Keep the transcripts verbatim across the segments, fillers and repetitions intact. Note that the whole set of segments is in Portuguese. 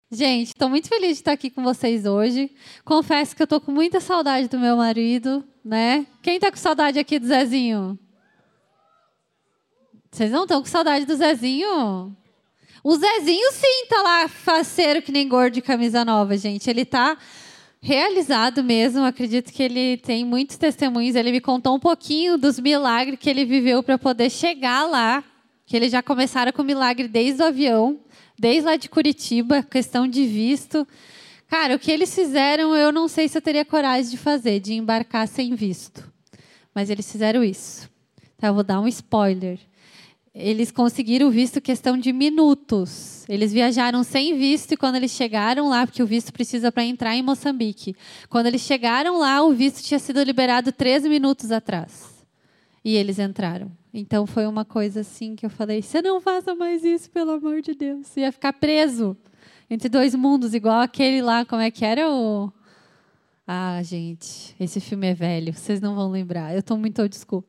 Gente, estou muito feliz de estar aqui com vocês hoje. Confesso que eu estou com muita saudade do meu marido, né? Quem está com saudade aqui do Zezinho? Vocês não estão com saudade do Zezinho? O Zezinho, sim, tá lá faceiro que nem gordo de camisa nova, gente. Ele tá realizado mesmo. Acredito que ele tem muitos testemunhos. Ele me contou um pouquinho dos milagres que ele viveu para poder chegar lá. Que eles já começaram com milagre desde o avião. Desde lá de Curitiba, questão de visto. Cara, o que eles fizeram, eu não sei se eu teria coragem de fazer, de embarcar sem visto. Mas eles fizeram isso. Tá, eu vou dar um spoiler. Eles conseguiram o visto questão de minutos. Eles viajaram sem visto e quando eles chegaram lá, porque o visto precisa para entrar em Moçambique. Quando eles chegaram lá, o visto tinha sido liberado treze minutos atrás. E eles entraram. Então, foi uma coisa assim que eu falei, você não faça mais isso, pelo amor de Deus. Você ia ficar preso entre dois mundos, igual aquele lá, como é que era o... Ah, gente, esse filme é velho, vocês não vão lembrar. Eu estou muito old school.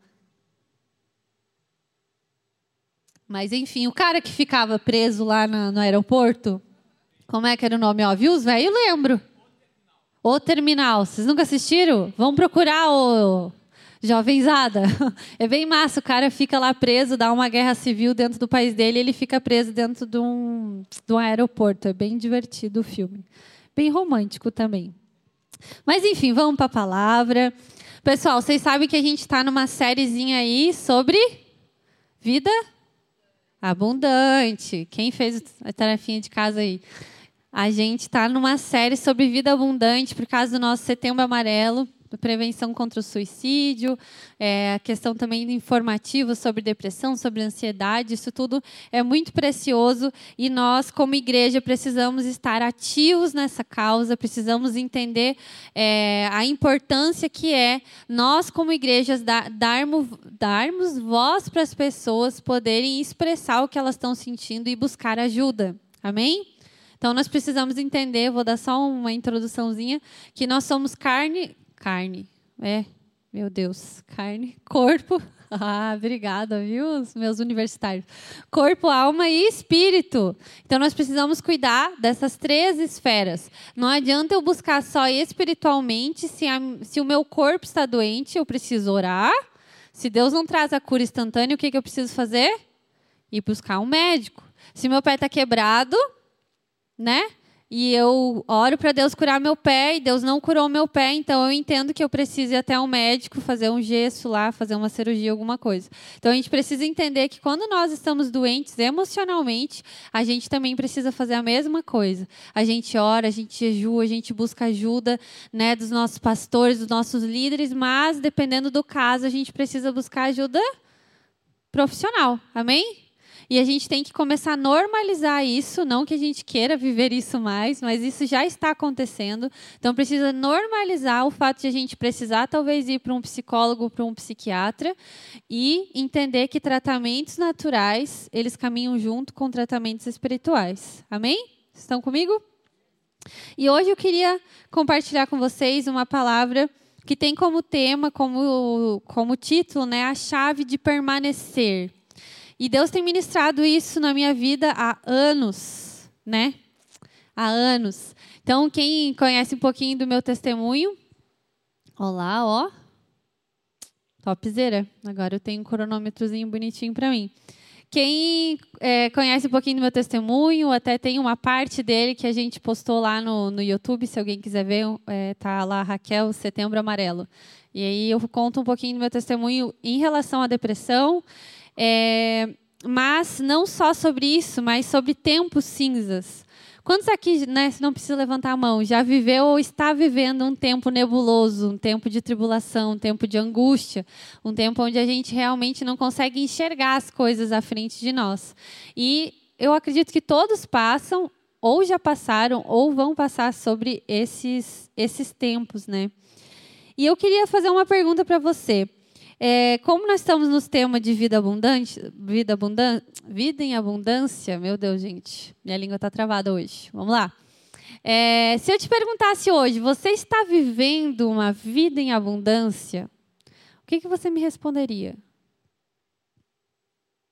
Mas, enfim, o cara que ficava preso lá no, no aeroporto, como é que era o nome? Ó, viu os velhos? Eu lembro. O Terminal. Vocês nunca assistiram? Vão procurar o... Jovenzada, é bem massa, o cara fica lá preso, dá uma guerra civil dentro do país dele, ele fica preso dentro de um, de um aeroporto, é bem divertido o filme, bem romântico também. Mas enfim, vamos para a palavra. Pessoal, vocês sabem que a gente está numa sériezinha aí sobre vida abundante. Quem fez a tarefinha de casa aí? A gente está numa série sobre vida abundante por causa do nosso Setembro Amarelo, prevenção contra o suicídio, é, a questão também informativa sobre depressão, sobre ansiedade, isso tudo é muito precioso e nós, como igreja, precisamos estar ativos nessa causa, precisamos entender é, a importância que é nós, como igrejas, dar, darmos, darmos voz para as pessoas poderem expressar o que elas estão sentindo e buscar ajuda. Amém? Então, nós precisamos entender, vou dar só uma introduçãozinha, que nós somos carne... Carne, é, meu Deus, carne, corpo, ah, obrigada, viu, os meus universitários. Corpo, alma e espírito. Então, nós precisamos cuidar dessas três esferas. Não adianta eu buscar só espiritualmente, se, a, se o meu corpo está doente, eu preciso orar. Se Deus não traz a cura instantânea, o que, que eu preciso fazer? Ir buscar um médico. Se meu pé está quebrado, né? E eu oro para Deus curar meu pé, e Deus não curou meu pé, então eu entendo que eu preciso ir até um médico, fazer um gesso lá, fazer uma cirurgia, alguma coisa. Então, a gente precisa entender que quando nós estamos doentes emocionalmente, a gente também precisa fazer a mesma coisa. A gente ora, a gente jejua, a gente busca ajuda, né, dos nossos pastores, dos nossos líderes, mas, dependendo do caso, a gente precisa buscar ajuda profissional. Amém? E a gente tem que começar a normalizar isso, não que a gente queira viver isso mais, mas isso já está acontecendo. Então, precisa normalizar o fato de a gente precisar, talvez, ir para um psicólogo, para um psiquiatra, e entender que tratamentos naturais, eles caminham junto com tratamentos espirituais. Amém? Estão comigo? E hoje eu queria compartilhar com vocês uma palavra que tem como tema, como, como título, né, a chave de permanecer. E Deus tem ministrado isso na minha vida há anos, né? Há anos. Então, quem conhece um pouquinho do meu testemunho, olá, ó, topzera. Agora eu tenho um cronômetrozinho bonitinho para mim. Quem é, conhece um pouquinho do meu testemunho, até tem uma parte dele que a gente postou lá no, no YouTube, se alguém quiser ver, é, tá lá, Raquel, Setembro Amarelo. E aí eu conto um pouquinho do meu testemunho em relação à depressão. É, mas não só sobre isso, mas sobre tempos cinzas. Quantos aqui, né, não precisa levantar a mão, já viveu ou está vivendo um tempo nebuloso, um tempo de tribulação, um tempo de angústia, um tempo onde a gente realmente não consegue enxergar as coisas à frente de nós? E eu acredito que todos passam, ou já passaram, ou vão passar sobre esses, esses tempos, né? E eu queria fazer uma pergunta para você. É, como nós estamos nos temas de vida abundante, vida abundante, vida em abundância, meu Deus, gente, minha língua está travada hoje. Vamos lá. É, se eu te perguntasse hoje, você está vivendo uma vida em abundância? O que, que você me responderia?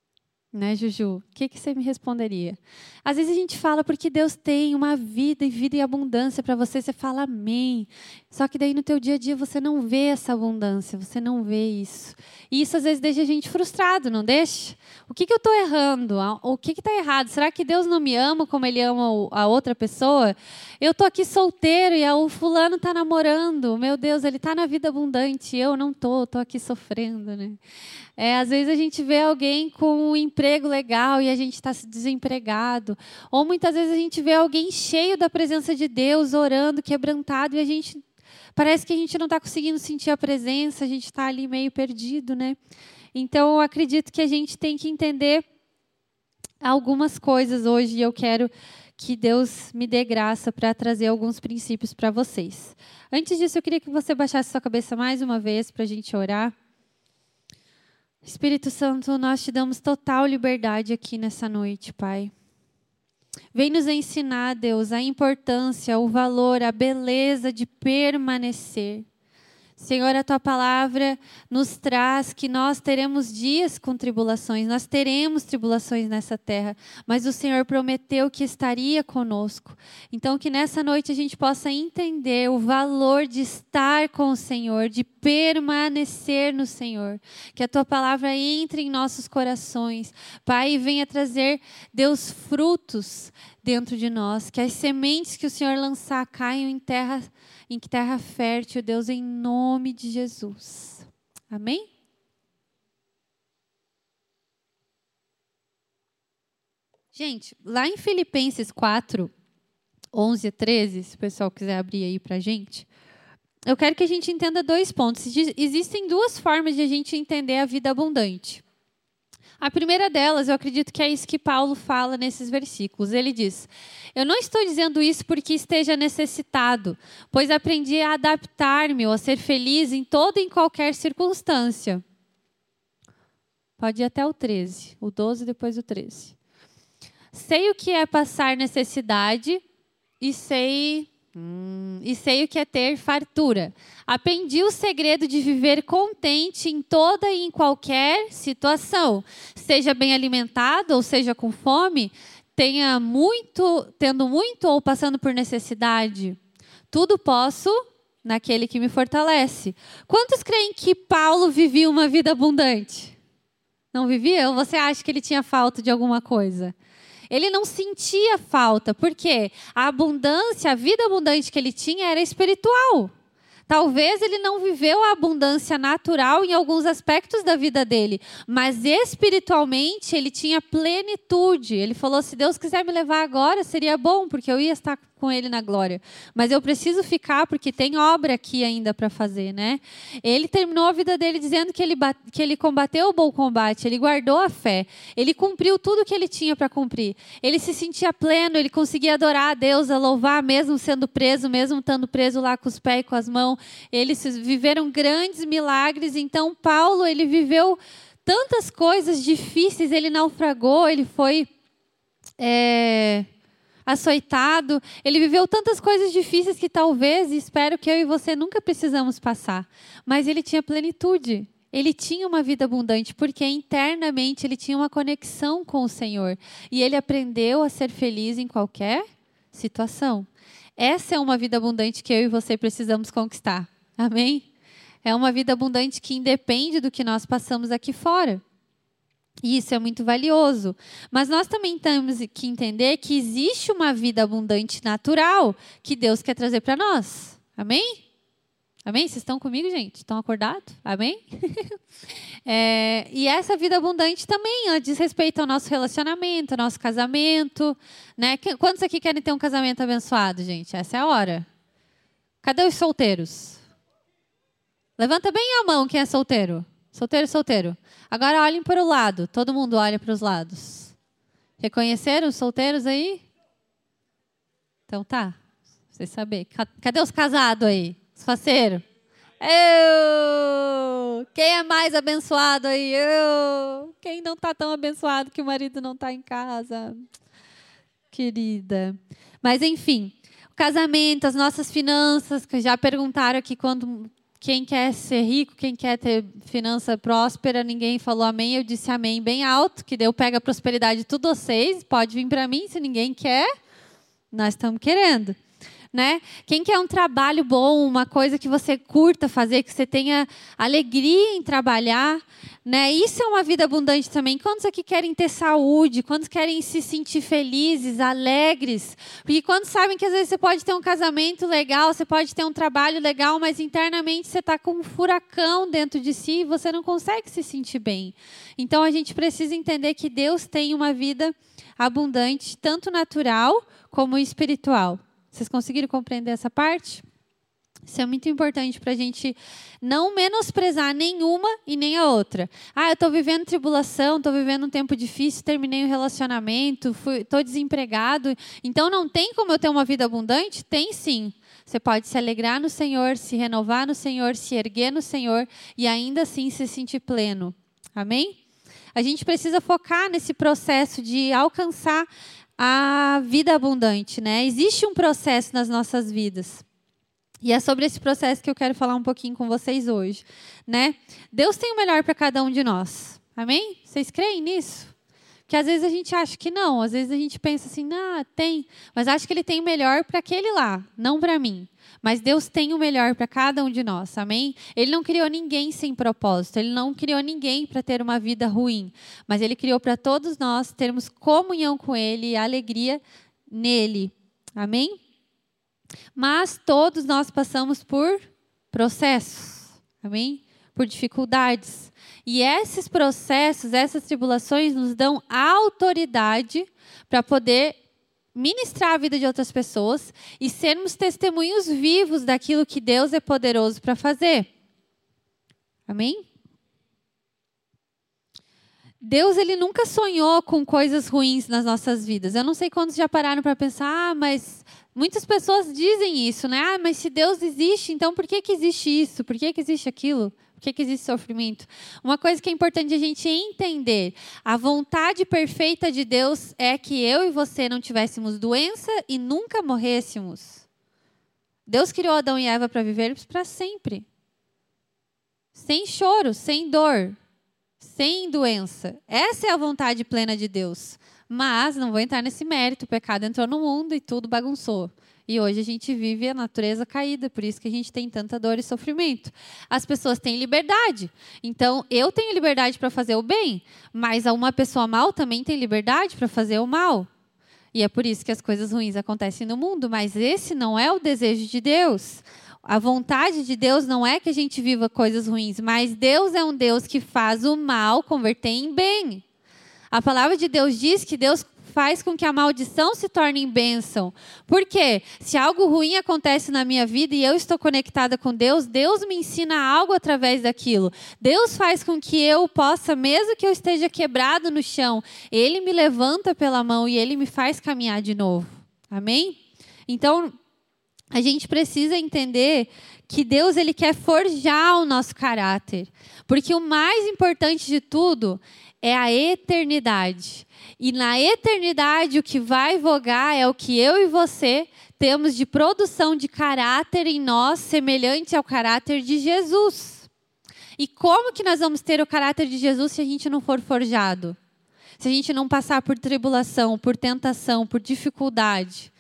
Né, Juju? O que, que você me responderia? Às vezes a gente fala porque Deus tem uma vida e vida em abundância para você, você fala amém. Só que daí no teu dia a dia você não vê essa abundância, você não vê isso. E isso às vezes deixa a gente frustrado, não deixa? O que, que eu estou errando? O que está errado? Será que Deus não me ama como Ele ama a outra pessoa? Eu estou aqui solteiro e o fulano está namorando. Meu Deus, ele está na vida abundante. Eu não estou, estou aqui sofrendo, né? É, às vezes a gente vê alguém com um emprego legal e a gente está desempregado. Ou muitas vezes a gente vê alguém cheio da presença de Deus, orando, quebrantado, e a gente parece que a gente não está conseguindo sentir a presença, a gente está ali meio perdido, né? Então, eu acredito que a gente tem que entender algumas coisas hoje e eu quero que Deus me dê graça para trazer alguns princípios para vocês. Antes disso, eu queria que você baixasse sua cabeça mais uma vez para a gente orar. Espírito Santo, nós te damos total liberdade aqui nessa noite, Pai. Vem nos ensinar, Deus, a importância, o valor, a beleza de permanecer. Senhor, a Tua palavra nos traz que nós teremos dias com tribulações, nós teremos tribulações nessa terra, mas o Senhor prometeu que estaria conosco. Então, que nessa noite a gente possa entender o valor de estar com o Senhor, de permanecer no Senhor. Que a Tua palavra entre em nossos corações, Pai, e venha trazer, Deus, frutos dentro de nós, que as sementes que o Senhor lançar caiam em terra em terra fértil, Deus, em nome de Jesus. Amém? Gente, lá em Filipenses quatro, onze a treze, se o pessoal quiser abrir aí para a gente, eu quero que a gente entenda dois pontos. Existem duas formas de a gente entender a vida abundante. A primeira delas, eu acredito que é isso que Paulo fala nesses versículos. Ele diz, eu não estou dizendo isso porque esteja necessitado, pois aprendi a adaptar-me ou a ser feliz em toda e em qualquer circunstância. Pode ir até o treze, o doze depois o treze. Sei o que é passar necessidade e sei... Hum, e sei o que é ter fartura. Aprendi o segredo de viver contente em toda e em qualquer situação. Seja bem alimentado ou seja com fome, tenha muito, tendo muito ou passando por necessidade. Tudo posso naquele que me fortalece. Quantos creem que Paulo vivia uma vida abundante? Não vivia? Ou você acha que ele tinha falta de alguma coisa? Ele não sentia falta, porque a abundância, a vida abundante que ele tinha era espiritual. Talvez ele não viveu a abundância natural em alguns aspectos da vida dele, mas espiritualmente ele tinha plenitude. Ele falou, se Deus quiser me levar agora, seria bom, porque eu ia estar com ele na glória. Mas eu preciso ficar, porque tem obra aqui ainda para fazer, né? Ele terminou a vida dele dizendo que ele, que ele combateu o bom combate, ele guardou a fé, ele cumpriu tudo que ele tinha para cumprir. Ele se sentia pleno, ele conseguia adorar a Deus, a louvar, mesmo sendo preso, mesmo estando preso lá com os pés e com as mãos. Eles viveram grandes milagres. Então, Paulo, ele viveu tantas coisas difíceis, ele naufragou, ele foi... É... açoitado, ele viveu tantas coisas difíceis que talvez, e espero que eu e você nunca precisamos passar, mas ele tinha plenitude, ele tinha uma vida abundante, porque internamente ele tinha uma conexão com o Senhor, e ele aprendeu a ser feliz em qualquer situação. Essa é uma vida abundante que eu e você precisamos conquistar, amém? É uma vida abundante que independe do que nós passamos aqui fora. E isso é muito valioso. Mas nós também temos que entender que existe uma vida abundante natural que Deus quer trazer para nós. Amém? Amém? Vocês estão comigo, gente? Estão acordados? Amém? é, e essa vida abundante também ó, diz respeito ao nosso relacionamento, ao nosso casamento. Né? Quantos aqui querem ter um casamento abençoado, gente? Essa é a hora. Cadê os solteiros? Levanta bem a mão quem é solteiro. Solteiro, solteiro. Agora olhem para o lado. Todo mundo olha para os lados. Reconheceram os solteiros aí? Então tá. Vocês sabem. Cadê os casados aí? Os faceiros? Eu! Quem é mais abençoado aí? Eu! Quem não está tão abençoado que o marido não está em casa? Querida. Mas enfim. O casamento, as nossas finanças, que já perguntaram aqui quando... Quem quer ser rico, quem quer ter finança próspera, ninguém falou amém, eu disse amém bem alto, que Deus pega a prosperidade de todos vocês, pode vir para mim, se ninguém quer, nós estamos querendo. Né? Quem quer um trabalho bom, uma coisa que você curta fazer, que você tenha alegria em trabalhar, né? Isso é uma vida abundante também. Quantos aqui querem ter saúde? Quantos querem se sentir felizes, alegres? Porque quantos sabem que às vezes você pode ter um casamento legal, você pode ter um trabalho legal, mas internamente você está com um furacão dentro de si e você não consegue se sentir bem. Então a gente precisa entender que Deus tem uma vida abundante, tanto natural como espiritual. Vocês conseguiram compreender essa parte? Isso é muito importante para a gente não menosprezar nenhuma e nem a outra. Ah, eu estou vivendo tribulação, estou vivendo um tempo difícil, terminei um relacionamento, estou desempregado. Então, não tem como eu ter uma vida abundante? Tem sim. Você pode se alegrar no Senhor, se renovar no Senhor, se erguer no Senhor e ainda assim se sentir pleno. Amém? A gente precisa focar nesse processo de alcançar a vida abundante, né? Existe um processo nas nossas vidas. E é sobre esse processo que eu quero falar um pouquinho com vocês hoje, né? Deus tem o melhor para cada um de nós. Amém? Vocês creem nisso? Porque às vezes a gente acha que não, às vezes a gente pensa assim, não, tem, mas acho que ele tem o melhor para aquele lá, não para mim. Mas Deus tem o melhor para cada um de nós, amém? Ele não criou ninguém sem propósito, Ele não criou ninguém para ter uma vida ruim, mas Ele criou para todos nós termos comunhão com Ele e alegria nele, amém? Mas todos nós passamos por processos, amém? Por dificuldades. E esses processos, essas tribulações nos dão autoridade para poder ministrar a vida de outras pessoas e sermos testemunhos vivos daquilo que Deus é poderoso para fazer. Amém? Deus, ele nunca sonhou com coisas ruins nas nossas vidas. Eu não sei quantos já pararam para pensar, ah, mas muitas pessoas dizem isso, né? Ah, mas se Deus existe, então por que que existe isso? Por que que existe aquilo? Por que que existe sofrimento? Uma coisa que é importante a gente entender, a vontade perfeita de Deus é que eu e você não tivéssemos doença e nunca morrêssemos. Deus criou Adão e Eva para vivermos para sempre. Sem choro, sem dor, sem doença. Essa é a vontade plena de Deus. Mas, não vou entrar nesse mérito, o pecado entrou no mundo e tudo bagunçou. E hoje a gente vive a natureza caída, por isso que a gente tem tanta dor e sofrimento. As pessoas têm liberdade. Então, eu tenho liberdade para fazer o bem, mas uma pessoa mal também tem liberdade para fazer o mal. E é por isso que as coisas ruins acontecem no mundo, mas esse não é o desejo de Deus. A vontade de Deus não é que a gente viva coisas ruins, mas Deus é um Deus que faz o mal converter em bem. A palavra de Deus diz que Deus faz com que a maldição se torne em bênção. Por quê? Se algo ruim acontece na minha vida e eu estou conectada com Deus, Deus me ensina algo através daquilo. Deus faz com que eu possa, mesmo que eu esteja quebrado no chão, Ele me levanta pela mão e Ele me faz caminhar de novo. Amém? Então, a gente precisa entender que Deus, Ele quer forjar o nosso caráter. Porque o mais importante de tudo é a eternidade. E na eternidade, o que vai vogar é o que eu e você temos de produção de caráter em nós, semelhante ao caráter de Jesus. E como que nós vamos ter o caráter de Jesus se a gente não for forjado? Se a gente não passar por tribulação, por tentação, por dificuldade?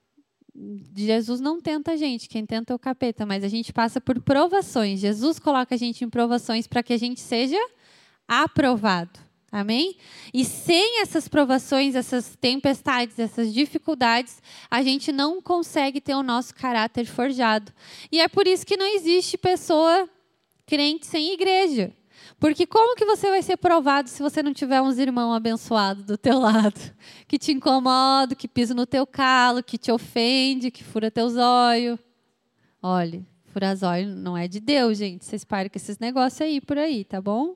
Jesus não tenta a gente, quem tenta é o capeta, mas a gente passa por provações. Jesus coloca a gente em provações para que a gente seja aprovado. Amém? E sem essas provações, essas tempestades, essas dificuldades, a gente não consegue ter o nosso caráter forjado. E é por isso que não existe pessoa crente sem igreja. Porque como que você vai ser provado se você não tiver uns irmãos abençoados do teu lado? Que te incomodam, que pisam no teu calo, que te ofende, que fura teus olhos. Olha, furar os olhos não é de Deus, gente. Vocês parem com esses negócios aí por aí, tá bom?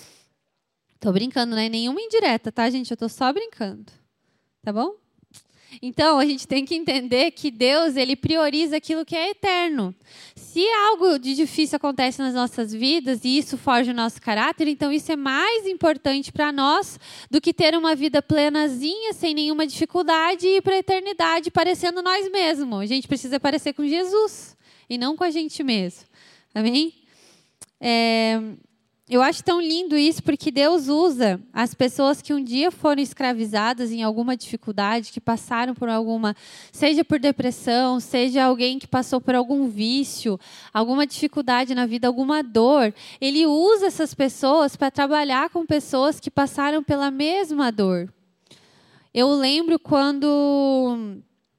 Tô brincando, não é nenhuma indireta, tá, gente? Eu tô só brincando. Tá bom? Então, a gente tem que entender que Deus, Ele prioriza aquilo que é eterno. Se algo de difícil acontece nas nossas vidas e isso forja o nosso caráter, então isso é mais importante para nós do que ter uma vida plenazinha, sem nenhuma dificuldade e ir para a eternidade parecendo nós mesmos. A gente precisa parecer com Jesus e não com a gente mesmo. Amém? É, eu acho tão lindo isso, porque Deus usa as pessoas que um dia foram escravizadas em alguma dificuldade, que passaram por alguma, seja por depressão, seja alguém que passou por algum vício, alguma dificuldade na vida, alguma dor. Ele usa essas pessoas para trabalhar com pessoas que passaram pela mesma dor. Eu lembro quando,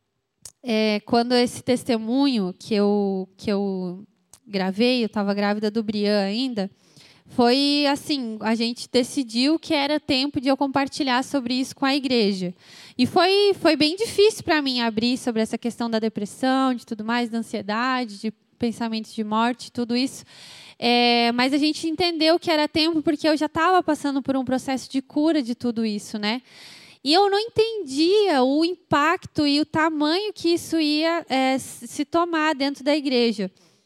é, quando esse testemunho que eu, que eu gravei, eu estava grávida do Brian ainda, foi assim, a gente decidiu que era tempo de eu compartilhar sobre isso com a igreja. E foi, foi bem difícil para mim abrir sobre essa questão da depressão, de tudo mais, da ansiedade, de pensamentos de morte, tudo isso. É, mas a gente entendeu que era tempo porque eu já estava passando por um processo de cura de tudo isso, né? E eu não entendia o impacto e o tamanho que isso ia é, se tomar dentro da igreja.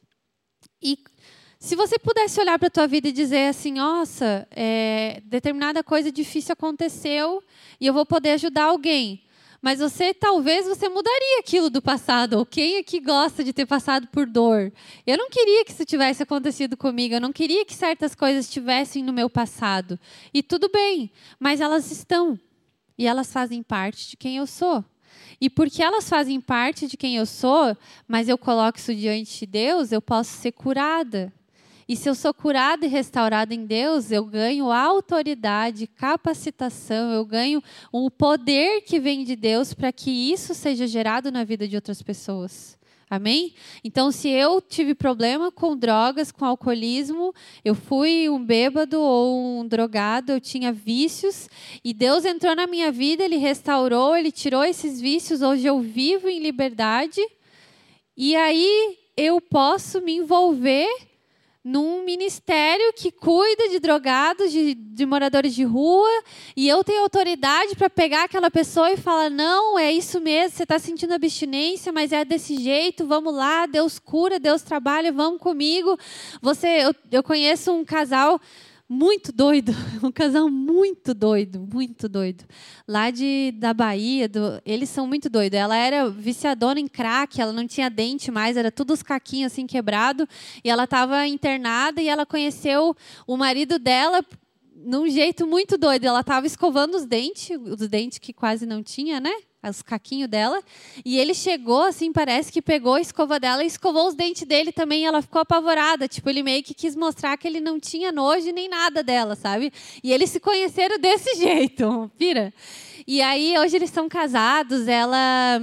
E se você pudesse olhar para a tua vida e dizer assim, nossa, é, determinada coisa difícil aconteceu e eu vou poder ajudar alguém. Mas você, talvez, você mudaria aquilo do passado. Ou quem aqui gosta de ter passado por dor? Eu não queria que isso tivesse acontecido comigo. Eu não queria que certas coisas estivessem no meu passado. E tudo bem, mas elas estão. E elas fazem parte de quem eu sou. E porque elas fazem parte de quem eu sou, mas eu coloco isso diante de Deus, eu posso ser curada. E se eu sou curada e restaurada em Deus, eu ganho autoridade, capacitação, eu ganho um poder que vem de Deus para que isso seja gerado na vida de outras pessoas. Amém? Então, se eu tive problema com drogas, com alcoolismo, eu fui um bêbado ou um drogado, eu tinha vícios, e Deus entrou na minha vida, Ele restaurou, Ele tirou esses vícios, hoje eu vivo em liberdade, e aí eu posso me envolver num ministério que cuida de drogados, de, de moradores de rua, e eu tenho autoridade para pegar aquela pessoa e falar, não, é isso mesmo, você está sentindo abstinência, mas é desse jeito, vamos lá, Deus cura, Deus trabalha, vamos comigo. Você, eu, eu conheço um casal muito doido, um casal muito doido, muito doido. Lá de, da Bahia, do, eles são muito doidos. Ela era viciadona em crack, ela não tinha dente mais, era tudo os caquinhos assim quebrado. E ela estava internada e ela conheceu o marido dela num jeito muito doido. Ela estava escovando os dentes, os dentes que quase não tinha, né? Os caquinhos dela, e ele chegou, assim, parece que pegou a escova dela e escovou os dentes dele também, e ela ficou apavorada, tipo, ele meio que quis mostrar que ele não tinha nojo nem nada dela, sabe? E eles se conheceram desse jeito, pira. E aí, hoje eles são casados, ela...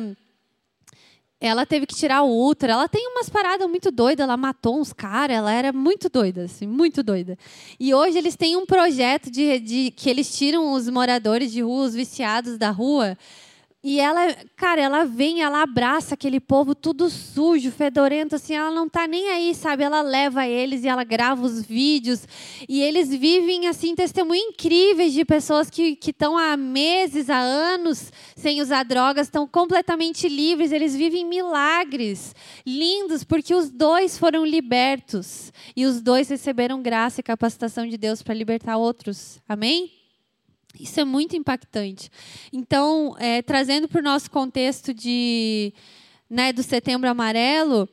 Ela teve que tirar o útero, ela tem umas paradas muito doidas, ela matou uns caras, ela era muito doida, assim, muito doida. E hoje eles têm um projeto de, de que eles tiram os moradores de rua, os viciados da rua. E ela, cara, ela vem, ela abraça aquele povo tudo sujo, fedorento, assim, ela não tá nem aí, sabe? Ela leva eles e ela grava os vídeos. E eles vivem, assim, testemunhos incríveis de pessoas que estão há meses, há anos, sem usar drogas, estão completamente livres. Eles vivem milagres lindos, porque os dois foram libertos. E os dois receberam graça e capacitação de Deus para libertar outros. Amém? Isso é muito impactante. Então, é, trazendo para o nosso contexto de, né, do Setembro Amarelo,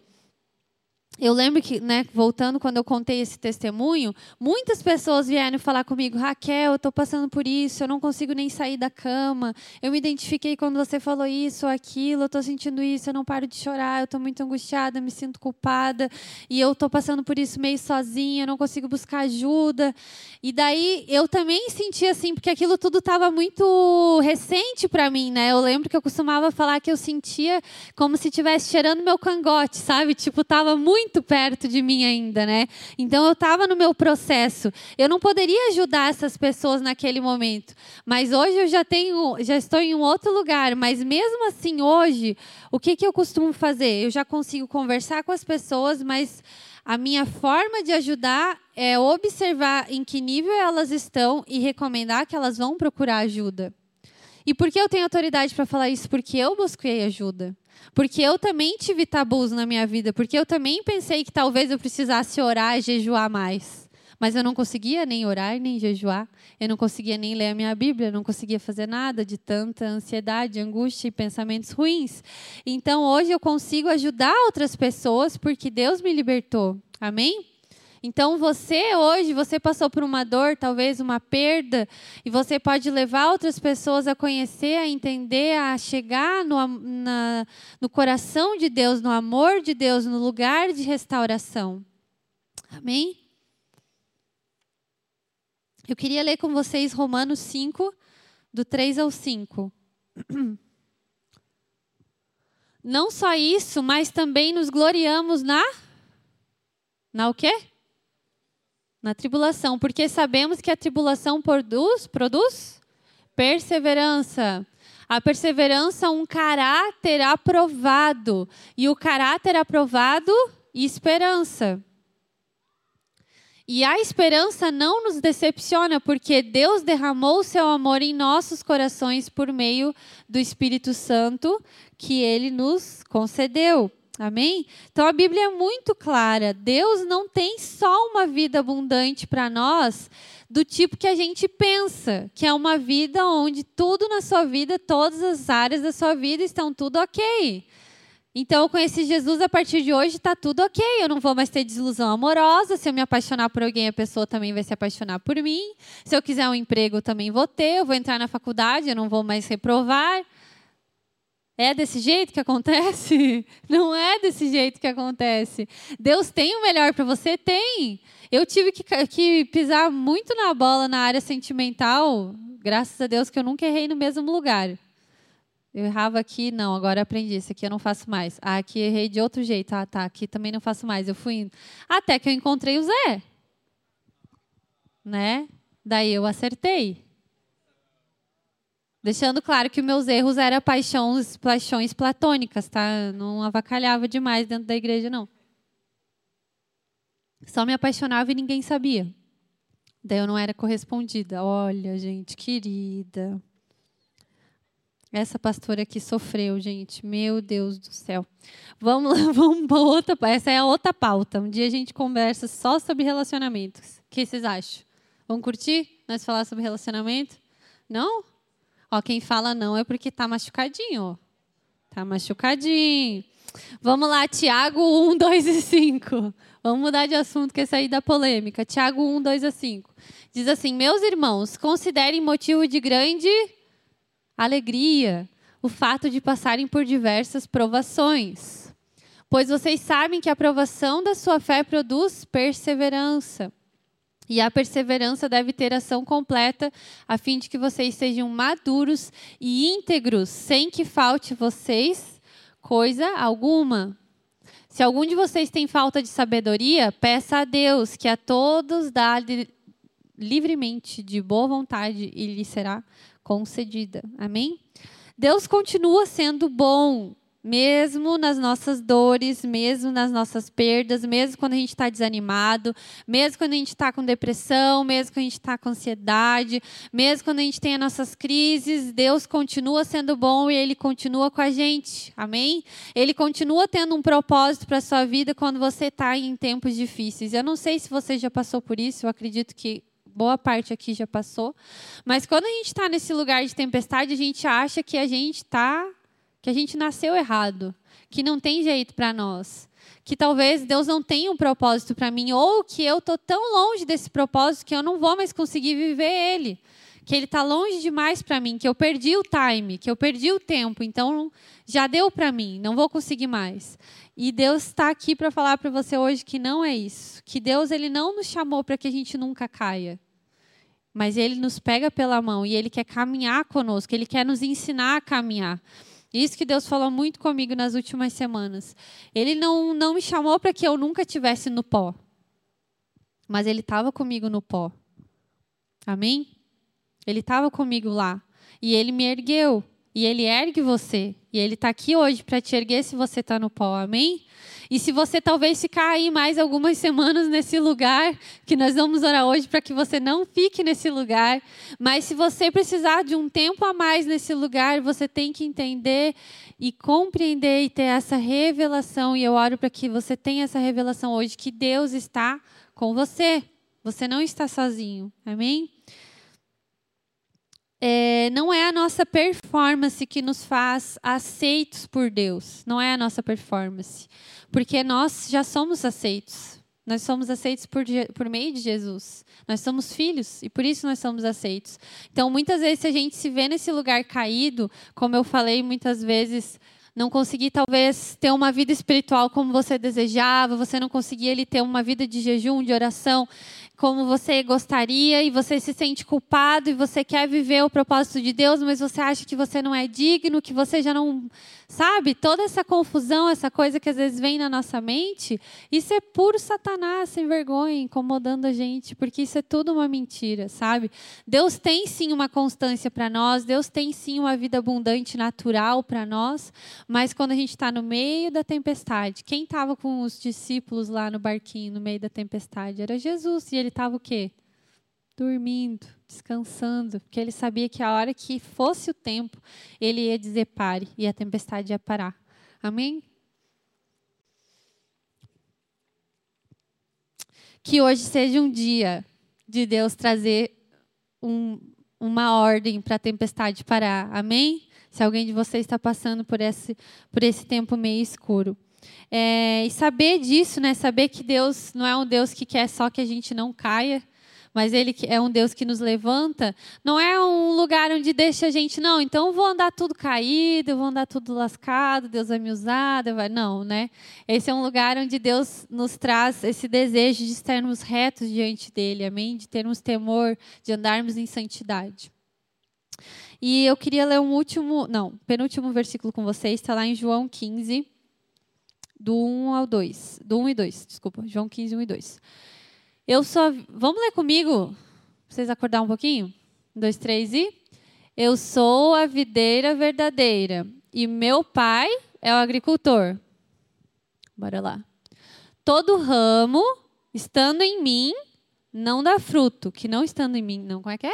eu lembro que, né, voltando quando eu contei esse testemunho, muitas pessoas vieram falar comigo, Raquel, eu estou passando por isso, eu não consigo nem sair da cama, eu me identifiquei quando você falou isso ou aquilo, eu estou sentindo isso, eu não paro de chorar, eu estou muito angustiada, me sinto culpada, e eu estou passando por isso meio sozinha, eu não consigo buscar ajuda. E daí eu também senti assim, porque aquilo tudo estava muito recente para mim, né? Eu lembro que eu costumava falar que eu sentia como se estivesse cheirando meu cangote, sabe? Tipo, estava muito perto de mim ainda, né? Então eu estava no meu processo. Eu não poderia ajudar essas pessoas naquele momento, mas hoje eu já tenho, já estou em um outro lugar. Mas mesmo assim hoje, o que que eu costumo fazer? Eu já consigo conversar com as pessoas, mas a minha forma de ajudar é observar em que nível elas estão e recomendar que elas vão procurar ajuda. E por que eu tenho autoridade para falar isso? Porque eu busquei ajuda. Porque eu também tive tabus na minha vida. Porque eu também pensei que talvez eu precisasse orar e jejuar mais. Mas eu não conseguia nem orar, nem jejuar. Eu não conseguia nem ler a minha Bíblia. Eu não conseguia fazer nada de tanta ansiedade, angústia e pensamentos ruins. Então, hoje eu consigo ajudar outras pessoas porque Deus me libertou. Amém? Então, você hoje, você passou por uma dor, talvez uma perda, e você pode levar outras pessoas a conhecer, a entender, a chegar no, na, no coração de Deus, no amor de Deus, no lugar de restauração. Amém? Eu queria ler com vocês Romanos cinco, do três ao cinco. Não só isso, mas também nos gloriamos na... Na o quê? Na tribulação, porque sabemos que a tribulação produz, produz perseverança. A perseverança, um caráter aprovado. E o caráter aprovado, esperança. E a esperança não nos decepciona, porque Deus derramou o seu amor em nossos corações por meio do Espírito Santo que Ele nos concedeu. Amém? Então a Bíblia é muito clara. Deus não tem só uma vida abundante para nós do tipo que a gente pensa, que é uma vida onde tudo na sua vida, todas as áreas da sua vida estão tudo ok. Então eu conheci Jesus, a partir de hoje está tudo ok. Eu não vou mais ter desilusão amorosa. Se eu me apaixonar por alguém, a pessoa também vai se apaixonar por mim. Se eu quiser um emprego, eu também vou ter. Eu vou entrar na faculdade, eu não vou mais reprovar. É desse jeito que acontece? Não é desse jeito que acontece. Deus tem o melhor para você? Tem. Eu tive que, que pisar muito na bola na área sentimental. Graças a Deus que eu nunca errei no mesmo lugar. Eu errava aqui, não, agora aprendi. Isso aqui eu não faço mais. Ah, aqui errei de outro jeito. Ah, tá, aqui também não faço mais. Eu fui indo. Até que eu encontrei o Zé. Né? Daí eu acertei. Deixando claro que os meus erros eram paixões, paixões platônicas, tá? Não avacalhava demais dentro da igreja, não. Só me apaixonava e ninguém sabia. Daí eu não era correspondida. Olha, gente, querida. Essa pastora aqui sofreu, gente. Meu Deus do céu. Vamos lá, vamos para outra. Essa é a outra pauta. Um dia a gente conversa só sobre relacionamentos. O que vocês acham? Vamos curtir? Nós falar sobre relacionamento? Não? Ó, quem fala não é porque tá machucadinho, ó. Tá machucadinho. Vamos lá, Tiago um, dois e cinco. Vamos mudar de assunto, que é sair da polêmica. Tiago um, dois a cinco. Diz assim: meus irmãos, considerem motivo de grande alegria o fato de passarem por diversas provações. Pois vocês sabem que a provação da sua fé produz perseverança. E a perseverança deve ter ação completa, a fim de que vocês sejam maduros e íntegros, sem que falte vocês coisa alguma. Se algum de vocês tem falta de sabedoria, peça a Deus, que a todos dá livremente, de boa vontade, e lhe será concedida. Amém? Deus continua sendo bom, mesmo nas nossas dores, mesmo nas nossas perdas, mesmo quando a gente está desanimado, mesmo quando a gente está com depressão, mesmo quando a gente está com ansiedade, mesmo quando a gente tem as nossas crises, Deus continua sendo bom e Ele continua com a gente. Amém? Ele continua tendo um propósito para a sua vida quando você está em tempos difíceis. Eu não sei se você já passou por isso, eu acredito que boa parte aqui já passou, mas quando a gente está nesse lugar de tempestade, a gente acha que a gente está... que a gente nasceu errado, que não tem jeito para nós, que talvez Deus não tenha um propósito para mim, ou que eu estou tão longe desse propósito que eu não vou mais conseguir viver ele, que ele está longe demais para mim, que eu perdi o time, que eu perdi o tempo, então já deu para mim, não vou conseguir mais. E Deus está aqui para falar para você hoje que não é isso, que Deus ele não nos chamou para que a gente nunca caia, mas Ele nos pega pela mão e Ele quer caminhar conosco, Ele quer nos ensinar a caminhar. Isso que Deus falou muito comigo nas últimas semanas. Ele não, não me chamou para que eu nunca estivesse no pó. Mas Ele estava comigo no pó. Amém? Ele estava comigo lá. E Ele me ergueu. E Ele ergue você. E Ele está aqui hoje para te erguer se você está no pó. Amém? E se você talvez ficar aí mais algumas semanas nesse lugar, que nós vamos orar hoje para que você não fique nesse lugar, mas se você precisar de um tempo a mais nesse lugar, você tem que entender e compreender e ter essa revelação, e eu oro para que você tenha essa revelação hoje, que Deus está com você, você não está sozinho, amém? É, não é a nossa performance que nos faz aceitos por Deus, não é a nossa performance. Porque nós já somos aceitos. Nós somos aceitos por, por meio de Jesus. Nós somos filhos e por isso nós somos aceitos. Então, muitas vezes, se a gente se vê nesse lugar caído, como eu falei muitas vezes, não conseguir talvez ter uma vida espiritual como você desejava, você não conseguir ele ter uma vida de jejum, de oração, como você gostaria, e você se sente culpado, e você quer viver o propósito de Deus, mas você acha que você não é digno, que você já não... Sabe? Toda essa confusão, essa coisa que às vezes vem na nossa mente, isso é puro Satanás, sem vergonha, incomodando a gente, porque isso é tudo uma mentira, sabe? Deus tem sim uma constância para nós, Deus tem sim uma vida abundante, natural para nós, mas quando a gente está no meio da tempestade, quem estava com os discípulos lá no barquinho, no meio da tempestade? Era Jesus, e ele estava o quê? Dormindo, descansando, porque ele sabia que a hora que fosse o tempo, ele ia dizer pare, e a tempestade ia parar. Amém? Que hoje seja um dia de Deus trazer um, uma ordem para a tempestade parar. Amém? Se alguém de vocês está passando por esse, por esse tempo meio escuro. É, e saber disso, né? Saber que Deus não é um Deus que quer só que a gente não caia, mas Ele é um Deus que nos levanta, não é um lugar onde deixa a gente, não, então eu vou andar tudo caído, eu vou andar tudo lascado, Deus vai me usar, Deus vai... não, né? Esse é um lugar onde Deus nos traz esse desejo de estarmos retos diante dEle, amém? De termos temor, de andarmos em santidade. E eu queria ler um último, não, penúltimo versículo com vocês, está lá em João quinze, do um ao dois, do um e dois, desculpa, João quinze, um e dois. Eu sou, vamos ler comigo? Pra vocês acordar um pouquinho? Um, dois, três e... Eu sou a videira verdadeira e meu pai é o agricultor. Bora lá. Todo ramo, estando em mim, não dá fruto. Que não estando em mim, não, como é que é?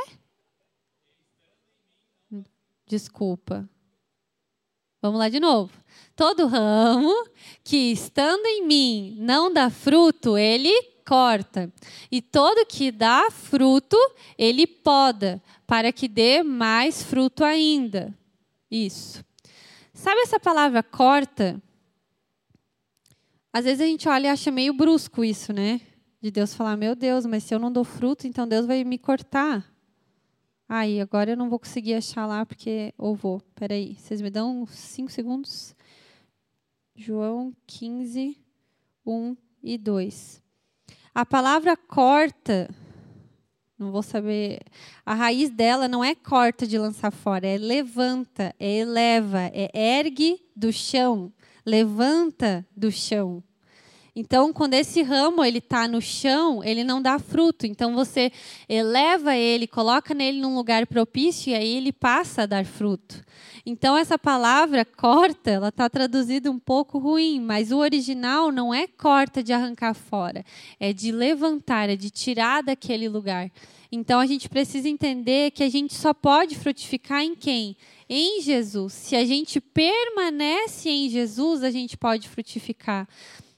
Desculpa. Vamos lá de novo. Todo ramo que estando em mim não dá fruto, ele corta. E todo que dá fruto, ele poda, para que dê mais fruto ainda. Isso. Sabe essa palavra corta? Às vezes a gente olha e acha meio brusco isso, né? De Deus falar, meu Deus, mas se eu não dou fruto, então Deus vai me cortar. Aí, agora eu não vou conseguir achar lá, porque... Ou vou, peraí. Vocês me dão cinco segundos? João quinze, um e dois. A palavra corta, não vou saber... A raiz dela não é corta de lançar fora, é levanta, é eleva, é ergue do chão, levanta do chão. Então, quando esse ramo ele está no chão, ele não dá fruto. Então, você eleva ele, coloca nele num lugar propício e aí ele passa a dar fruto. Então, essa palavra corta, ela está traduzida um pouco ruim, mas o original não é corta de arrancar fora, é de levantar, é de tirar daquele lugar. Então, a gente precisa entender que a gente só pode frutificar em quem? Em Jesus. Se a gente permanece em Jesus, a gente pode frutificar.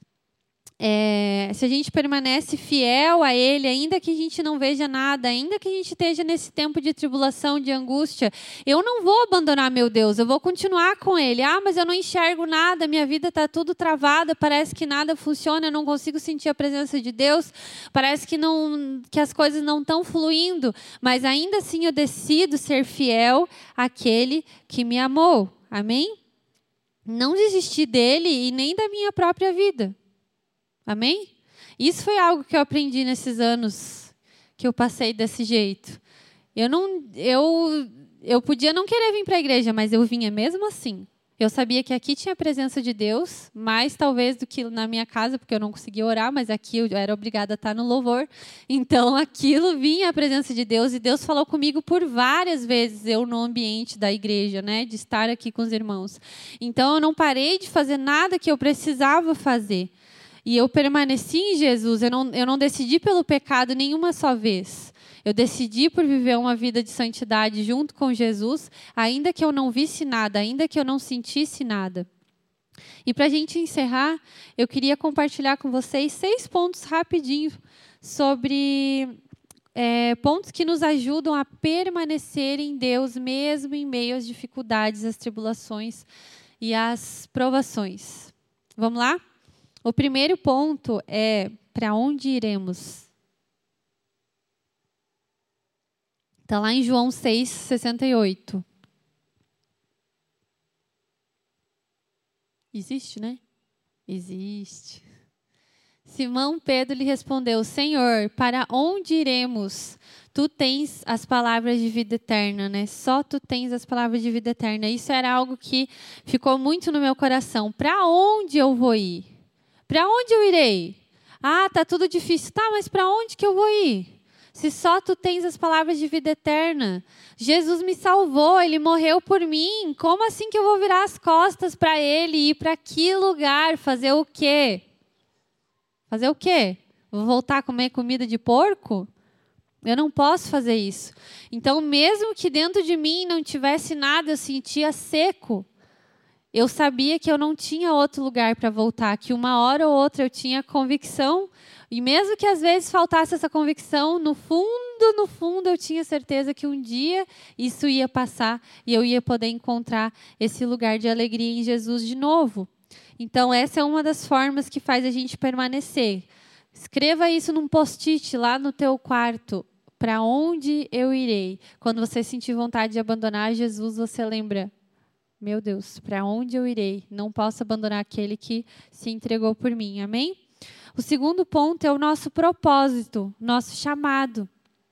É, se a gente permanece fiel a Ele, ainda que a gente não veja nada, ainda que a gente esteja nesse tempo de tribulação, de angústia, eu não vou abandonar meu Deus, eu vou continuar com Ele. Ah, mas eu não enxergo nada, minha vida está tudo travada, parece que nada funciona, eu não consigo sentir a presença de Deus, parece que, não, que as coisas não estão fluindo, mas ainda assim eu decido ser fiel àquele que me amou. Amém? Não desistir dele e nem da minha própria vida. Amém? Isso foi algo que eu aprendi nesses anos que eu passei desse jeito. Eu, não, eu, eu podia não querer vir para a igreja, mas eu vinha mesmo assim. Eu sabia que aqui tinha a presença de Deus, mais talvez do que na minha casa, porque eu não conseguia orar, mas aqui eu era obrigada a estar no louvor. Então, aquilo vinha a presença de Deus, e Deus falou comigo por várias vezes, eu no ambiente da igreja, né, de estar aqui com os irmãos. Então, eu não parei de fazer nada que eu precisava fazer. E eu permaneci em Jesus, eu não, eu não decidi pelo pecado nenhuma só vez. Eu decidi por viver uma vida de santidade junto com Jesus, ainda que eu não visse nada, ainda que eu não sentisse nada. E para a gente encerrar, eu queria compartilhar com vocês seis pontos rapidinho sobre é, pontos que nos ajudam a permanecer em Deus, mesmo em meio às dificuldades, às tribulações e às provações. Vamos lá? O primeiro ponto é para onde iremos? Está lá em João seis, sessenta e oito. Existe, né? Existe. Simão Pedro lhe respondeu: Senhor, para onde iremos? Tu tens as palavras de vida eterna, né? Só tu tens as palavras de vida eterna. Isso era algo que ficou muito no meu coração. Para onde eu vou ir? Para onde eu irei? Ah, tá tudo difícil. Tá, mas para onde que eu vou ir? Se só tu tens as palavras de vida eterna. Jesus me salvou, ele morreu por mim. Como assim que eu vou virar as costas para ele e ir para que lugar? Fazer o quê? Fazer o quê? Vou voltar a comer comida de porco? Eu não posso fazer isso. Então, mesmo que dentro de mim não tivesse nada, eu sentia seco. Eu sabia que eu não tinha outro lugar para voltar, que uma hora ou outra eu tinha convicção. E mesmo que às vezes faltasse essa convicção, no fundo, no fundo, eu tinha certeza que um dia isso ia passar e eu ia poder encontrar esse lugar de alegria em Jesus de novo. Então, essa é uma das formas que faz a gente permanecer. Escreva isso num post-it lá no teu quarto. Para onde eu irei? Quando você sentir vontade de abandonar Jesus, você lembra: meu Deus, para onde eu irei? Não posso abandonar aquele que se entregou por mim. Amém? O segundo ponto é o nosso propósito, nosso chamado.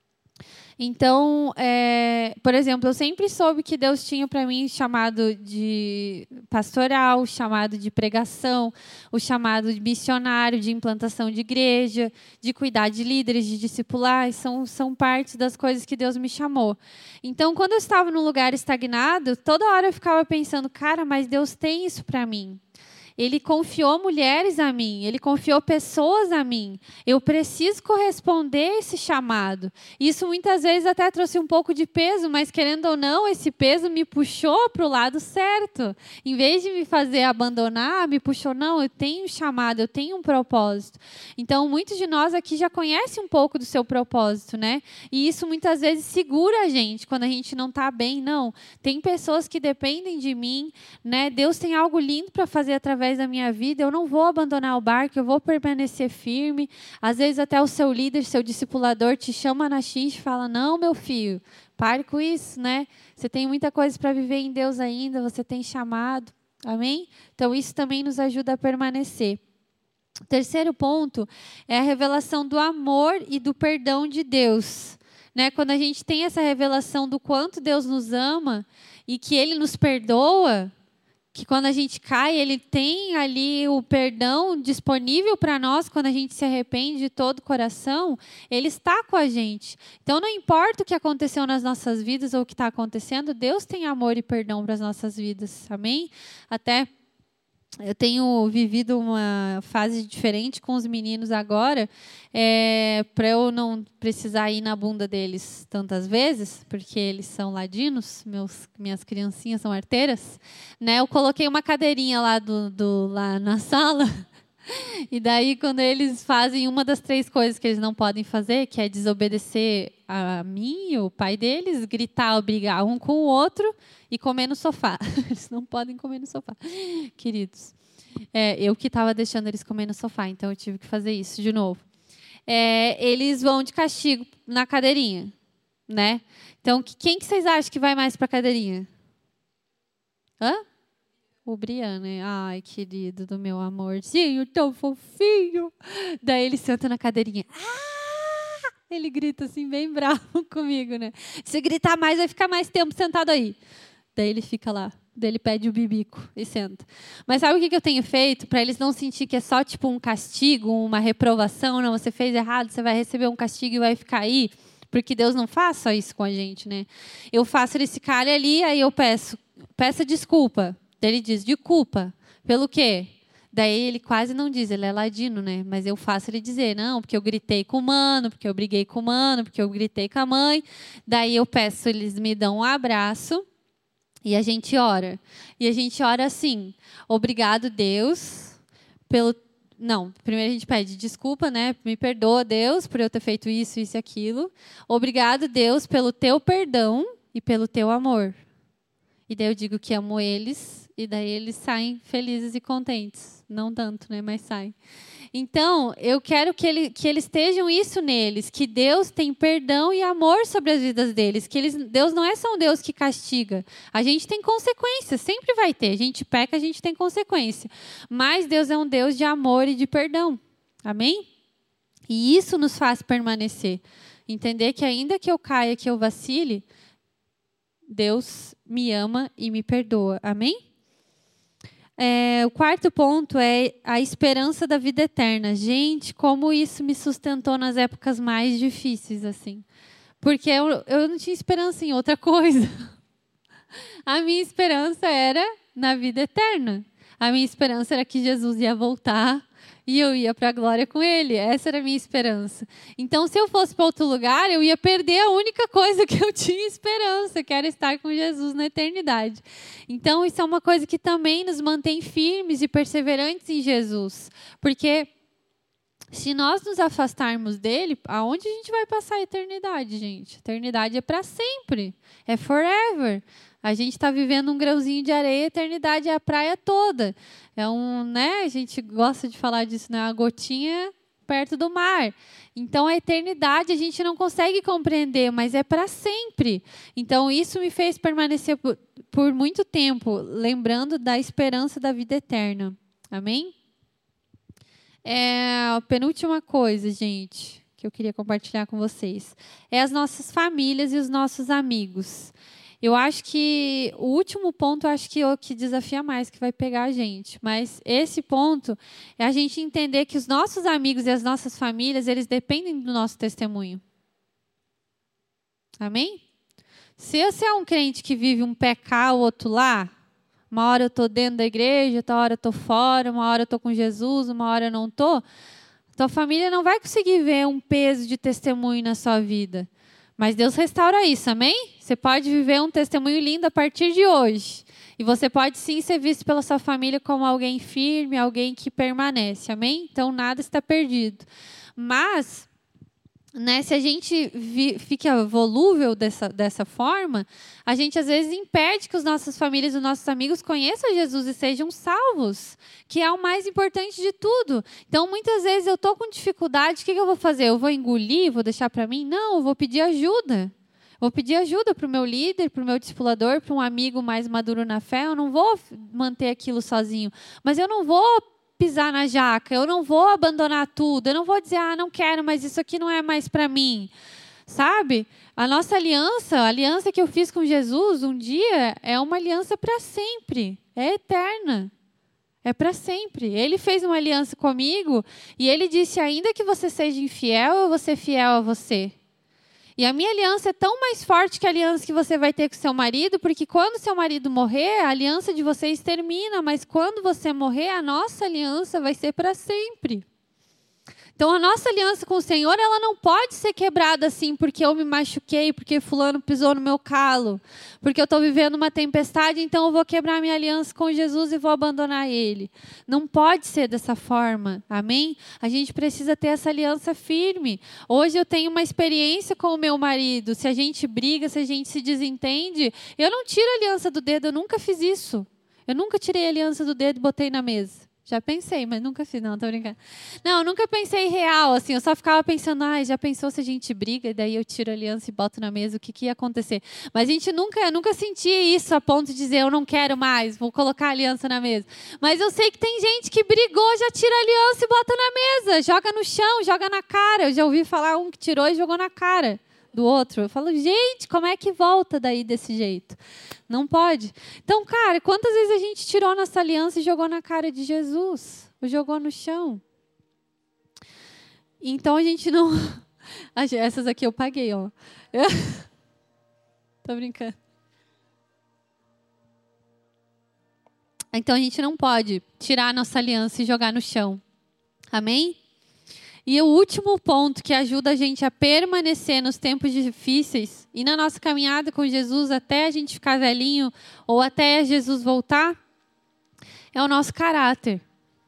Então, é, por exemplo, eu sempre soube que Deus tinha para mim chamado de pastoral, chamado de pregação, o chamado de missionário, de implantação de igreja, de cuidar de líderes, de discipular. São, são partes das coisas que Deus me chamou. Então, quando eu estava num lugar estagnado, toda hora eu ficava pensando, cara, mas Deus tem isso para mim. Ele confiou mulheres a mim, ele confiou pessoas a mim. Eu preciso corresponder a esse chamado. Isso muitas vezes até trouxe um pouco de peso, mas querendo ou não, esse peso me puxou para o lado certo. Em vez de me fazer abandonar, me puxou, não, eu tenho um chamado, eu tenho um propósito. Então, muitos de nós aqui já conhecem um pouco do seu propósito, né? E isso muitas vezes segura a gente quando a gente não está bem. Não, tem pessoas que dependem de mim, né? Deus tem algo lindo para fazer através da minha vida, eu não vou abandonar o barco, eu vou permanecer firme. Às vezes até o seu líder, seu discipulador te chama na xincha e fala, não, meu filho, pare com isso, né? Você tem muita coisa para viver em Deus ainda, você tem chamado. Amém? Então isso também nos ajuda a permanecer. O terceiro ponto é a revelação do amor e do perdão de Deus. Né? Quando a gente tem essa revelação do quanto Deus nos ama e que Ele nos perdoa, que quando a gente cai, Ele tem ali o perdão disponível para nós, quando a gente se arrepende de todo o coração, Ele está com a gente. Então, não importa o que aconteceu nas nossas vidas ou o que está acontecendo, Deus tem amor e perdão para as nossas vidas. Amém? Até eu tenho vivido uma fase diferente com os meninos agora, é, para eu não precisar ir na bunda deles tantas vezes, porque eles são ladinos, meus, minhas criancinhas são arteiras, né? Eu coloquei uma cadeirinha lá, do, do, lá na sala, e daí quando eles fazem uma das três coisas que eles não podem fazer, que é desobedecer a mim e o pai deles, gritar, brigar um com o outro e comer no sofá. Eles não podem comer no sofá, queridos. É, eu que estava deixando eles comer no sofá, então eu tive que fazer isso de novo. É, eles vão de castigo na cadeirinha, né? Então, quem que vocês acham que vai mais para a cadeirinha? Hã? O Brian, né? Ai, querido do meu amorzinho, tão fofinho. Daí ele senta na cadeirinha. Ah! Ele grita assim, bem bravo comigo, né? Se gritar mais, vai ficar mais tempo sentado aí. Daí ele fica lá. Daí ele pede o bibico e senta. Mas sabe o que eu tenho feito? Para eles não sentir que é só tipo um castigo, uma reprovação. Não, você fez errado, você vai receber um castigo e vai ficar aí. Porque Deus não faz só isso com a gente, né? Eu faço eles ficarem ali, aí eu peço, peça desculpa. Daí ele diz, de culpa. Pelo quê? Daí ele quase não diz, ele é ladino, né? Mas eu faço ele dizer, não, porque eu gritei com o mano, porque eu briguei com o mano, porque eu gritei com a mãe. Daí eu peço, eles me dão um abraço e a gente ora. E a gente ora assim, obrigado, Deus, pelo... Não, primeiro a gente pede desculpa, né? Me perdoa, Deus, por eu ter feito isso, isso e aquilo. Obrigado, Deus, pelo teu perdão e pelo teu amor. E daí eu digo que amo eles E daí eles saem felizes e contentes. Não tanto, né? Mas saem. Então, eu quero que, ele, que eles estejam isso neles, que Deus tem perdão e amor sobre as vidas deles, que eles, Deus não é só um Deus que castiga. A gente tem consequências, sempre vai ter. A gente peca, a gente tem consequência. Mas Deus é um Deus de amor e de perdão. Amém? E isso nos faz permanecer. Entender que ainda que eu caia, que eu vacile, Deus me ama e me perdoa. Amém? É, o quarto ponto é a esperança da vida eterna. Gente, como isso me sustentou nas épocas mais difíceis, assim. Porque eu, eu não tinha esperança em outra coisa. A minha esperança era na vida eterna. A minha esperança era que Jesus ia voltar e eu ia para a glória com Ele. Essa era a minha esperança. Então, se eu fosse para outro lugar, eu ia perder a única coisa que eu tinha esperança, que era estar com Jesus na eternidade. Então, isso é uma coisa que também nos mantém firmes e perseverantes em Jesus. Porque se nós nos afastarmos dele, aonde a gente vai passar a eternidade, gente? A eternidade é para sempre. É forever. A gente está vivendo um grãozinho de areia, a eternidade é a praia toda. É um, né? A gente gosta de falar disso, né? Uma gotinha perto do mar. Então, a eternidade a gente não consegue compreender, mas é para sempre. Então, isso me fez permanecer por, por muito tempo, lembrando da esperança da vida eterna. Amém? É, a penúltima coisa, gente, que eu queria compartilhar com vocês, é as nossas famílias e os nossos amigos. Eu acho que o último ponto, eu acho que é o que desafia mais, que vai pegar a gente. Mas esse ponto é a gente entender que os nossos amigos e as nossas famílias, eles dependem do nosso testemunho. Amém? Se você é um crente que vive um pé cá, o outro lá, uma hora eu estou dentro da igreja, outra hora eu estou fora, uma hora eu estou com Jesus, uma hora eu não estou, tua família não vai conseguir ver um peso de testemunho na sua vida. Mas Deus restaura isso, amém? Você pode viver um testemunho lindo a partir de hoje. E você pode sim ser visto pela sua família como alguém firme, alguém que permanece, amém? Então nada está perdido. Mas, né, se a gente vi, fica volúvel dessa, dessa forma, a gente às vezes impede que as nossas famílias e os nossos amigos conheçam Jesus e sejam salvos, que é o mais importante de tudo. Então, muitas vezes eu estou com dificuldade, o que, que eu vou fazer? Eu vou engolir, vou deixar para mim? Não, eu vou pedir ajuda. Vou pedir ajuda para o meu líder, para o meu discipulador, para um amigo mais maduro na fé. Eu não vou manter aquilo sozinho, mas eu não vou pisar na jaca, eu não vou abandonar tudo, eu não vou dizer, ah, não quero, mas isso aqui não é mais para mim, sabe? A nossa aliança, a aliança que eu fiz com Jesus um dia, é uma aliança para sempre, é eterna, é para sempre. Ele fez uma aliança comigo e ele disse, ainda que você seja infiel, eu vou ser fiel a você. E a minha aliança é tão mais forte que a aliança que você vai ter com seu marido, porque quando seu marido morrer, a aliança de vocês termina, mas quando você morrer, a nossa aliança vai ser para sempre. Então, a nossa aliança com o Senhor, ela não pode ser quebrada assim, porque eu me machuquei, porque fulano pisou no meu calo, porque eu estou vivendo uma tempestade, então eu vou quebrar minha aliança com Jesus e vou abandonar Ele. Não pode ser dessa forma, amém? A gente precisa ter essa aliança firme. Hoje eu tenho uma experiência com o meu marido, se a gente briga, se a gente se desentende, eu não tiro a aliança do dedo, eu nunca fiz isso. Eu nunca tirei a aliança do dedo e botei na mesa. Já pensei, mas nunca fiz, não, tô brincando. Não, eu nunca pensei real, assim, eu só ficava pensando, ah, já pensou se a gente briga, e daí eu tiro a aliança e boto na mesa, o que, que ia acontecer? Mas a gente nunca, nunca sentia isso a ponto de dizer, eu não quero mais, vou colocar a aliança na mesa. Mas eu sei que tem gente que brigou, já tira a aliança e bota na mesa, joga no chão, joga na cara. Eu já ouvi falar um que tirou e jogou na cara do outro. Eu falo, gente, como é que volta daí desse jeito? Não pode. Então, cara, quantas vezes a gente tirou nossa aliança e jogou na cara de Jesus? Ou jogou no chão? Então, a gente não... Essas aqui eu paguei, ó. Tô brincando. Então, a gente não pode tirar a nossa aliança e jogar no chão. Amém? E o último ponto que ajuda a gente a permanecer nos tempos difíceis e na nossa caminhada com Jesus até a gente ficar velhinho ou até Jesus voltar, é o nosso caráter.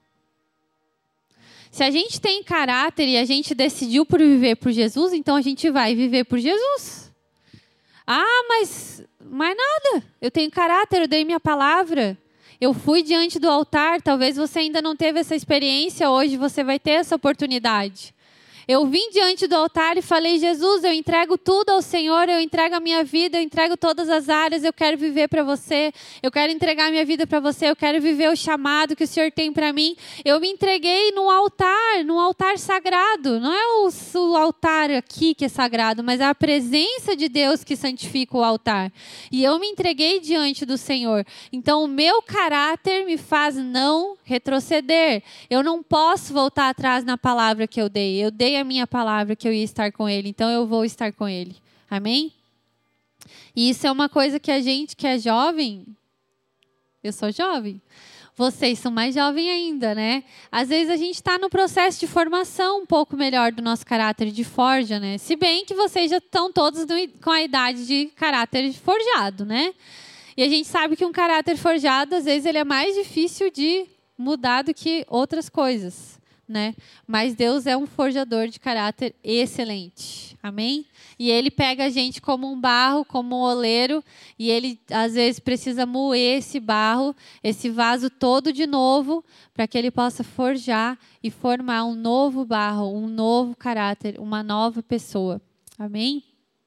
Se a gente tem caráter e a gente decidiu por viver por Jesus, então a gente vai viver por Jesus. Ah, mas, mas nada. Eu tenho caráter, eu dei minha palavra. Eu fui diante do altar, talvez você ainda não teve essa experiência, hoje você vai ter essa oportunidade. Eu vim diante do altar e falei, Jesus, eu entrego tudo ao Senhor, eu entrego a minha vida, eu entrego todas as áreas, eu quero viver para você, eu quero entregar a minha vida para você, eu quero viver o chamado que o Senhor tem para mim. Eu me entreguei no altar, no altar sagrado. Não é o, o altar aqui que é sagrado, mas é a presença de Deus que santifica o altar. E eu me entreguei diante do Senhor. Então, o meu caráter me faz não retroceder. Eu não posso voltar atrás na palavra que eu dei. Eu dei a minha palavra que eu ia estar com Ele, então eu vou estar com Ele. Amém? E isso é uma coisa que a gente que é jovem, eu sou jovem, vocês são mais jovens ainda, né? Às vezes a gente está no processo de formação um pouco melhor do nosso caráter de forja, né? Se bem que vocês já estão todos no, com a idade de caráter forjado, né? E a gente sabe que um caráter forjado, às vezes, ele é mais difícil de mudar do que outras coisas, né? Mas Deus é um forjador de caráter excelente. Amém? E Ele pega a gente como um barro, como um oleiro, e Ele, às vezes, precisa moer esse barro, esse vaso todo de novo, para que Ele possa forjar e formar um novo barro, um novo caráter, uma nova pessoa. Amém?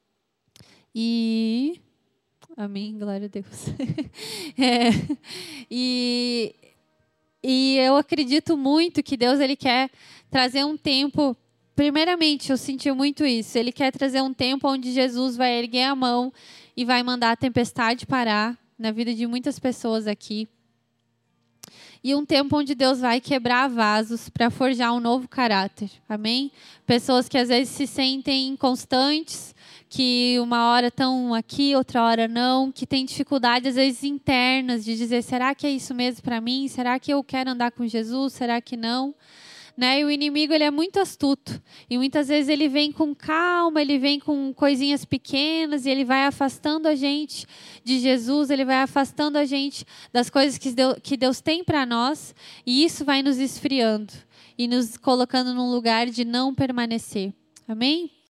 E... Amém, glória a Deus. é, e... E eu acredito muito que Deus ele quer trazer um tempo, primeiramente eu senti muito isso, Ele quer trazer um tempo onde Jesus vai erguer a mão e vai mandar a tempestade parar na vida de muitas pessoas aqui. E um tempo onde Deus vai quebrar vasos para forjar um novo caráter. Amém? Pessoas que às vezes se sentem inconstantes, que uma hora estão aqui, outra hora não, que têm dificuldades às vezes internas de dizer, será que é isso mesmo para mim? Será que eu quero andar com Jesus? Será que não? Né? E o inimigo ele é muito astuto. E muitas vezes ele vem com calma, ele vem com coisinhas pequenas e ele vai afastando a gente de Jesus, ele vai afastando a gente das coisas que Deus, que Deus tem para nós. E isso vai nos esfriando e nos colocando num lugar de não permanecer. Amém?